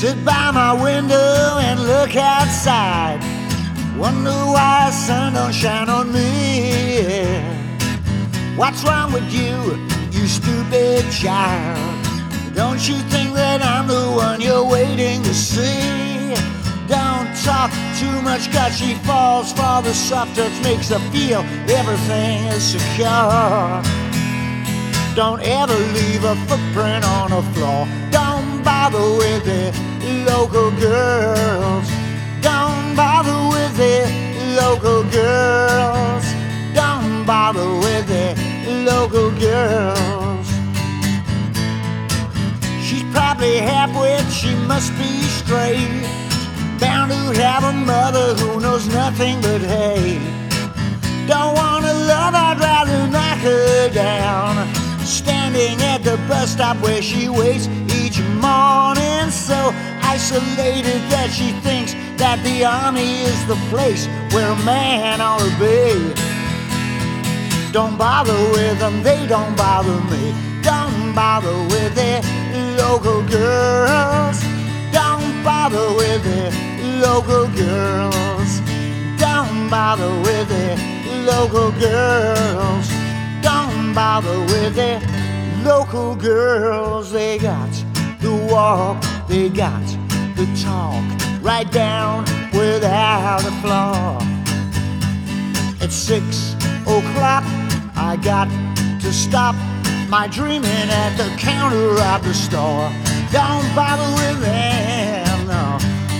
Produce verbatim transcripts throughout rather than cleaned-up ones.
Sit by my window and look outside. Wonder why the sun don't shine on me. What's wrong with you, you stupid child? Don't you think that I'm the one you're waiting to see? Don't talk too much, cause she falls for the soft touch, makes her feel everything is secure. Don't ever leave a footprint on the floor. Don't bother with the local girls. Don't bother with the local girls. Don't bother with the local girls. She's probably half-wit, she must be straight. Bound to have a mother who knows nothing but hate. Don't wanna love, I'd rather knock her down. Standing at the bus stop where she waits each morning, so isolated that she thinks that the army is the place where a man ought to be. Don't bother with them, they don't bother me. Don't bother with the local girls. Don't bother with the local girls. Don't bother with the local girls. Don't bother with the local girls. They got the walk, they got the talk, right down without a flaw. At six o'clock I got to stop my dreaming at the counter of the store. Don't bother with them, no.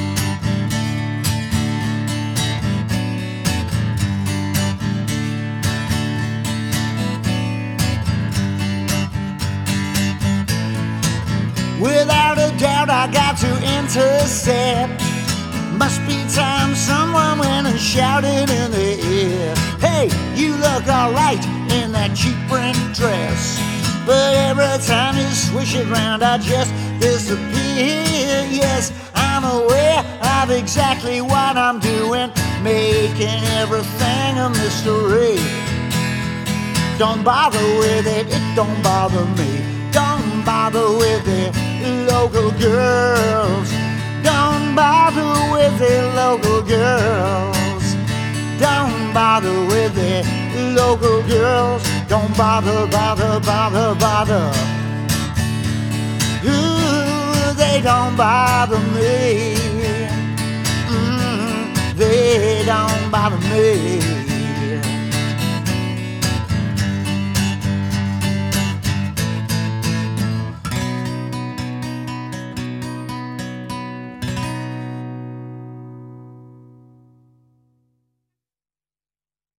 Without a doubt I got to intercept. Must be time someone went and shouted in the air, hey, you look alright in that cheap print dress. But every time you swish it round I just disappear. Yes, I'm aware of exactly what I'm doing, making everything a mystery. Don't bother with it, it don't bother me. Don't bother with the local girls. Don't bother with the local girls. Don't bother with the local girls. Don't bother, bother, bother, bother. Ooh, they don't bother me. Mm, they don't bother me.